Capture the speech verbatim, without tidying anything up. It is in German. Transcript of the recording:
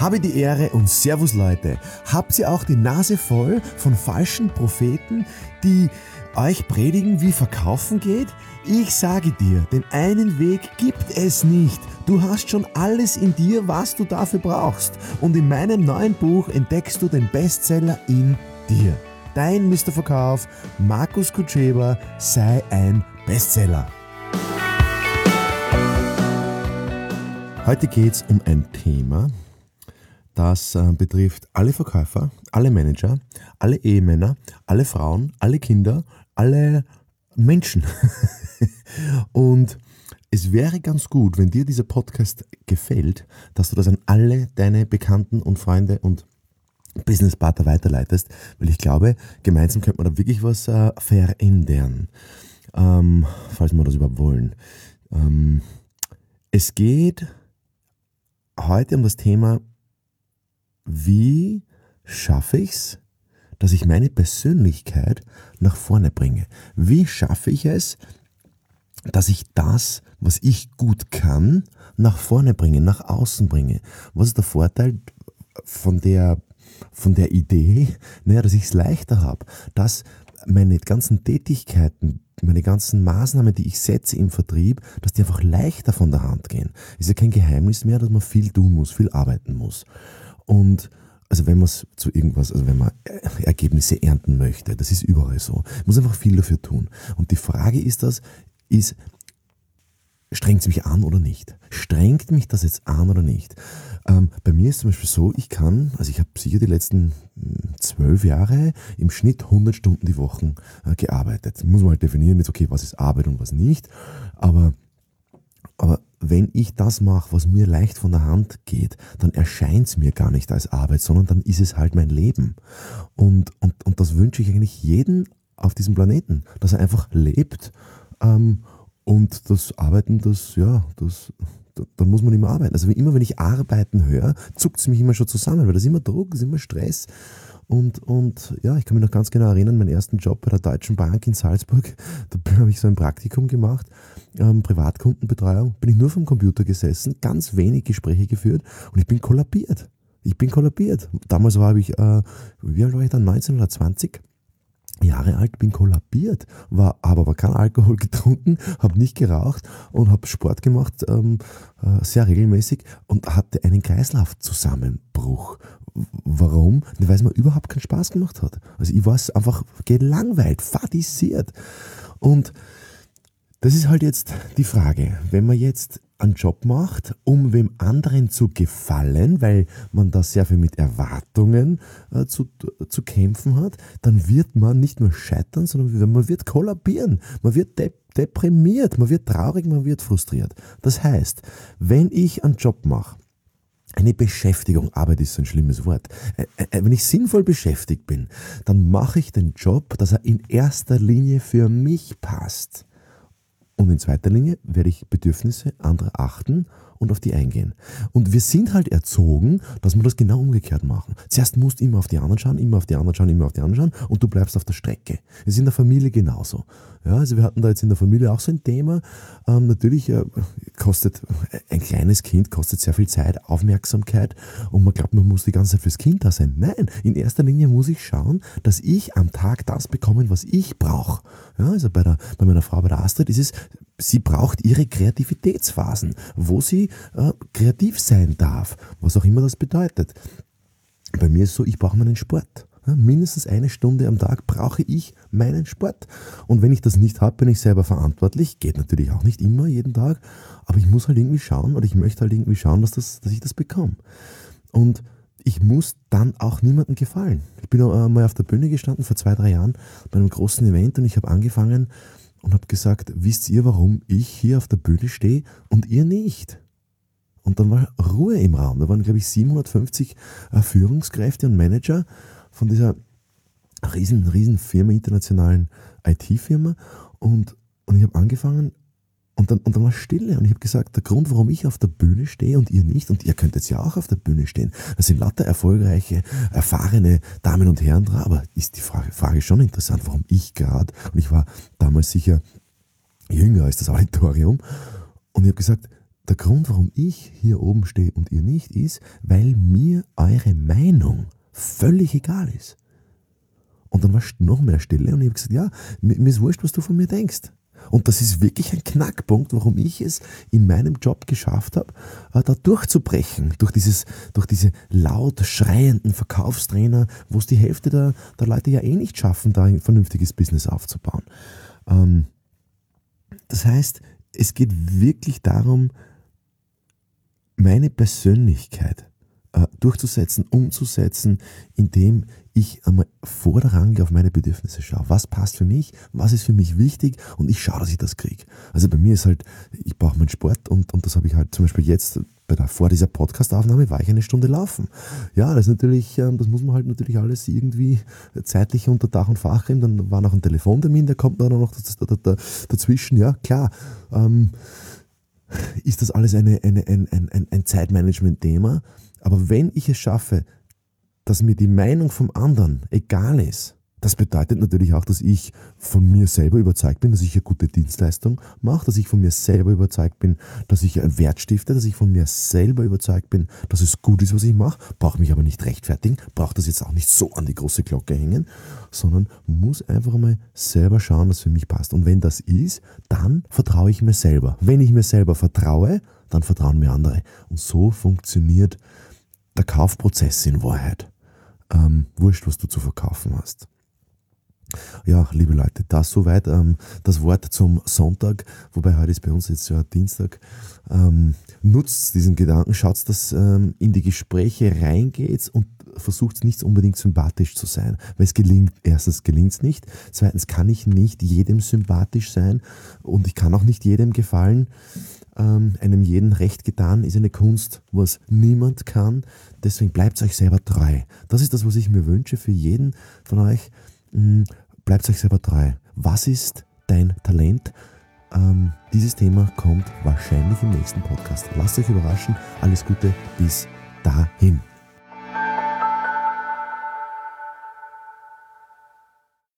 Habe die Ehre und Servus Leute. Habt ihr auch die Nase voll von falschen Propheten, die euch predigen, wie Verkaufen geht? Ich sage dir, den einen Weg gibt es nicht. Du hast schon alles in dir, was du dafür brauchst. Und in meinem neuen Buch entdeckst du den Bestseller in dir. Dein Mister Verkauf, Markus Kutscheba, sei ein Bestseller. Heute geht es um ein Thema, das äh, betrifft alle Verkäufer, alle Manager, alle Ehemänner, alle Frauen, alle Kinder, alle Menschen. Und es wäre ganz gut, wenn dir dieser Podcast gefällt, dass du das an alle deine Bekannten und Freunde und Businesspartner weiterleitest, weil ich glaube, gemeinsam könnte man da wirklich was äh, verändern, ähm, falls wir das überhaupt wollen. Ähm, es geht heute um das Thema, wie schaffe ich es, dass ich meine Persönlichkeit nach vorne bringe? Wie schaffe ich es, dass ich das, was ich gut kann, nach vorne bringe, nach außen bringe? Was ist der Vorteil von der, von der Idee, naja, dass ich es leichter habe, dass meine ganzen Tätigkeiten, meine ganzen Maßnahmen, die ich setze im Vertrieb, dass die einfach leichter von der Hand gehen. Ist ja kein Geheimnis mehr, dass man viel tun muss, viel arbeiten muss. Und also wenn man es zu irgendwas, also wenn man Ergebnisse ernten möchte, das ist überall so. Man muss einfach viel dafür tun. Und die Frage ist das, ist, strengt es mich an oder nicht? Strengt mich das jetzt an oder nicht? Ähm, bei mir ist zum Beispiel so, ich kann, also ich habe sicher die letzten zwölf Jahre im Schnitt hundert Stunden die Woche äh, gearbeitet. Muss man halt definieren, jetzt okay, was ist Arbeit und was nicht. Aber, aber wenn ich das mache, was mir leicht von der Hand geht, dann erscheint es mir gar nicht als Arbeit, sondern dann ist es halt mein Leben. Und, und, und das wünsche ich eigentlich jedem auf diesem Planeten, dass er einfach lebt. Ähm, und das Arbeiten, das, ja, das, da, dann muss man immer arbeiten. Also wie immer, wenn ich Arbeiten höre, zuckt es mich immer schon zusammen, weil das ist immer Druck, das ist immer Stress. Und, und ja, ich kann mich noch ganz genau erinnern, meinen ersten Job bei der Deutschen Bank in Salzburg, da habe ich so ein Praktikum gemacht, ähm, Privatkundenbetreuung, bin ich nur vom Computer gesessen, ganz wenig Gespräche geführt und ich bin kollabiert. Ich bin kollabiert. Damals war ich, äh, wie alt war ich dann, neunzehn oder zwanzig Jahre alt, bin kollabiert, war, habe aber keinen Alkohol getrunken, habe nicht geraucht und habe Sport gemacht, ähm, äh, sehr regelmäßig und hatte einen Kreislaufzusammenbruch. Warum? Weil es mir überhaupt keinen Spaß gemacht hat. Also ich war einfach gelangweilt, fadisiert. Und das ist halt jetzt die Frage, wenn man jetzt einen Job macht, um wem anderen zu gefallen, weil man da sehr viel mit Erwartungen äh, zu, zu kämpfen hat, dann wird man nicht nur scheitern, sondern man wird kollabieren, man wird de- deprimiert, man wird traurig, man wird frustriert. Das heißt, wenn ich einen Job mache, eine Beschäftigung, Arbeit ist so ein schlimmes Wort, wenn ich sinnvoll beschäftigt bin, dann mache ich den Job, dass er in erster Linie für mich passt. Und in zweiter Linie werde ich Bedürfnisse anderer achten und auf die eingehen. Und wir sind halt erzogen, dass wir das genau umgekehrt machen. Zuerst musst du immer auf die anderen schauen, immer auf die anderen schauen, immer auf die anderen schauen und du bleibst auf der Strecke. Das ist in der Familie genauso. Ja, also wir hatten da jetzt in der Familie auch so ein Thema. Ähm, natürlich äh, kostet ein kleines Kind kostet sehr viel Zeit, Aufmerksamkeit und man glaubt, man muss die ganze Zeit fürs Kind da sein. Nein, in erster Linie muss ich schauen, dass ich am Tag das bekomme, was ich brauche. Ja, also bei, der, bei meiner Frau, bei der Astrid, ist es, sie braucht ihre Kreativitätsphasen, wo sie äh, kreativ sein darf, was auch immer das bedeutet. Bei mir ist es so, ich brauche meinen Sport. Ja, mindestens eine Stunde am Tag brauche ich meinen Sport. Und wenn ich das nicht habe, bin ich selber verantwortlich. Geht natürlich auch nicht immer, jeden Tag. Aber ich muss halt irgendwie schauen, oder ich möchte halt irgendwie schauen, dass, das, dass ich das bekomme. Und ich muss dann auch niemandem gefallen. Ich bin auch mal auf der Bühne gestanden, vor zwei, drei Jahren, bei einem großen Event und ich habe angefangen und habe gesagt, wisst ihr, warum ich hier auf der Bühne stehe und ihr nicht? Und dann war Ruhe im Raum. Da waren, glaube ich, siebenhundertfünfzig äh, Führungskräfte und Manager von dieser riesen, riesen Firma, internationalen I T-Firma. Und, und ich habe angefangen und dann, und dann war Stille. Und ich habe gesagt, der Grund, warum ich auf der Bühne stehe und ihr nicht, und ihr könnt jetzt ja auch auf der Bühne stehen, das sind lauter erfolgreiche, erfahrene Damen und Herren dran. Aber ist die Frage, Frage schon interessant, warum ich gerade, und ich war damals sicher jünger als das Auditorium, und ich habe gesagt, der Grund, warum ich hier oben stehe und ihr nicht, ist, weil mir eure Meinung völlig egal ist. Und dann war noch mehr Stille und ich habe gesagt, ja, mir, mir ist wurscht, was du von mir denkst. Und das ist wirklich ein Knackpunkt, warum ich es in meinem Job geschafft habe, da durchzubrechen, durch, dieses, durch diese laut schreienden Verkaufstrainer, wo es die Hälfte der, der Leute ja eh nicht schaffen, da ein vernünftiges Business aufzubauen. Ähm, das heißt, es geht wirklich darum, meine Persönlichkeit äh, durchzusetzen, umzusetzen, indem ich einmal vorrangig auf meine Bedürfnisse schaue. Was passt für mich? Was ist für mich wichtig? Und ich schaue, dass ich das kriege. Also bei mir ist halt, ich brauche meinen Sport und, und das habe ich halt zum Beispiel jetzt, bei der, vor dieser Podcast-Aufnahme war ich eine Stunde laufen. Ja, das ist natürlich, ähm, das muss man halt natürlich alles irgendwie zeitlich unter Dach und Fach kriegen. Dann war noch ein Telefontermin, der kommt dann noch dazwischen. Ja, klar. Ähm, ist das alles eine, eine, ein, ein, ein Zeitmanagement-Thema. Aber wenn ich es schaffe, dass mir die Meinung vom anderen egal ist, das bedeutet natürlich auch, dass ich von mir selber überzeugt bin, dass ich eine gute Dienstleistung mache, dass ich von mir selber überzeugt bin, dass ich einen Wert stifte, dass ich von mir selber überzeugt bin, dass es gut ist, was ich mache, brauche mich aber nicht rechtfertigen, brauche das jetzt auch nicht so an die große Glocke hängen, sondern muss einfach mal selber schauen, was für mich passt. Und wenn das ist, dann vertraue ich mir selber. Wenn ich mir selber vertraue, dann vertrauen mir andere. Und so funktioniert der Kaufprozess in Wahrheit. Ähm, wurscht, was du zu verkaufen hast. Ja, liebe Leute, das soweit ähm, das Wort zum Sonntag, wobei heute ist bei uns jetzt ja Dienstag. Ähm, nutzt diesen Gedanken, schaut, dass ähm, in die Gespräche reingeht und versucht nicht unbedingt sympathisch zu sein, weil es gelingt, erstens gelingt es nicht, zweitens kann ich nicht jedem sympathisch sein und ich kann auch nicht jedem gefallen. Ähm, einem jeden recht getan ist eine Kunst, was niemand kann, deswegen bleibt euch selber treu. Das ist das, was ich mir wünsche für jeden von euch. Bleibt euch selber treu. Was ist dein Talent? Ähm, dieses Thema kommt wahrscheinlich im nächsten Podcast. Lasst euch überraschen. Alles Gute bis dahin.